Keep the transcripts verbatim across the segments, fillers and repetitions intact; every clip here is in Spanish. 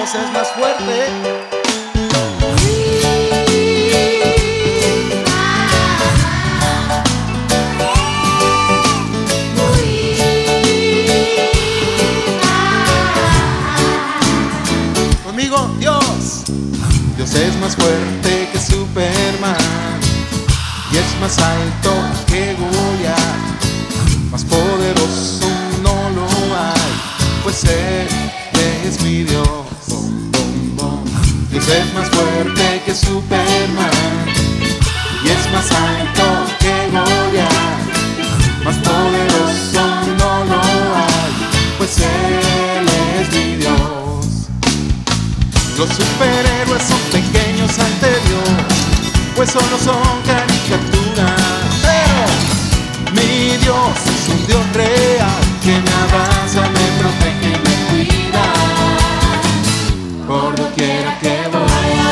Dios es más fuerte. Conmigo, Dios. Dios es más fuerte que Superman y es más alto que Goliat. Más poderoso no lo hay, pues Él es mi Dios. Dios es más fuerte que Superman y es más alto que Goliat. Más poderoso no lo hay, pues Él es mi Dios. Los superhéroes son pequeños ante Dios, pues solo son caricaturas. Pero mi Dios es un Dios real que me abraza, me protege y me cuida por doquiera que voy.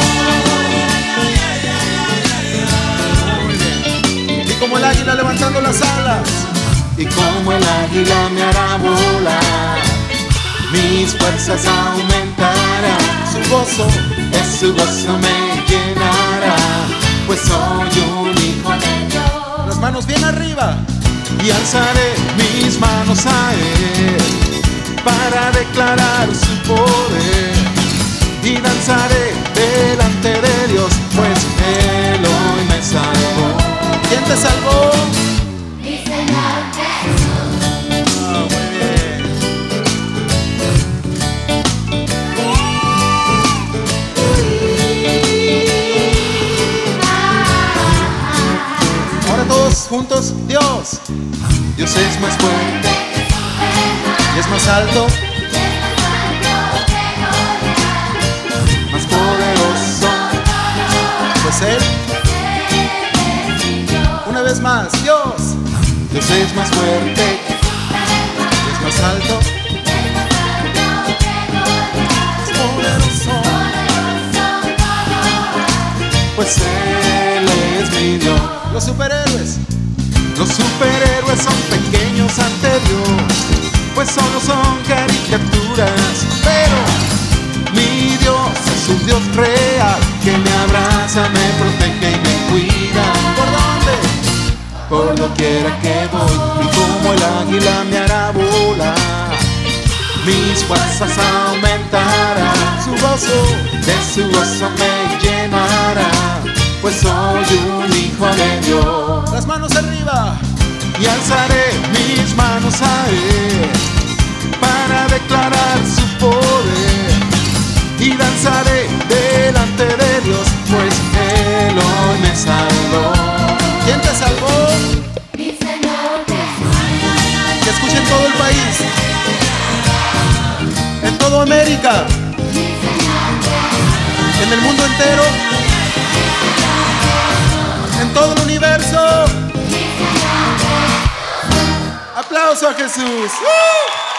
Y como el águila levantando las alas, y como el águila me hará volar, mis fuerzas aumentarán. Su gozo, es su gozo me llenará, pues soy un hijo de Dios. Las manos bien arriba. Y alzaré mis manos a Él para declarar su poder. Y danzaré delante de Dios, pues Él hoy me salvó. ¿Quién te salvó? Mi Señor Jesús. Ah, muy bien. Ahora todos juntos, Dios. Dios es más fuerte y es más alto, más poderoso, pues Él. Una vez más, Dios. Dios es más fuerte y es más alto, más poderoso, pues Él es mi Dios. Los superhéroes. Los superhéroes son pequeños ante Dios, pues solo son caricaturas. Pero mi Dios es un Dios real que me abraza, me protege y me cuida. ¿Por dónde? Por doquiera que voy. Y como el águila me hará volar, mis fuerzas aumentarán. Su gozo, de su gozo me llenará, pues soy un hijo de Dios. Las manos arriba. Y alzaré mis manos a Él para declarar su poder. Y danzaré delante de Dios, pues Él hoy me salvó. ¿Quién te salvó? Mi Señor Jesús. Que escuche en todo el país, en toda América, en el mundo entero, en todo el universo. Aplauso a Jesús. ¡Uh!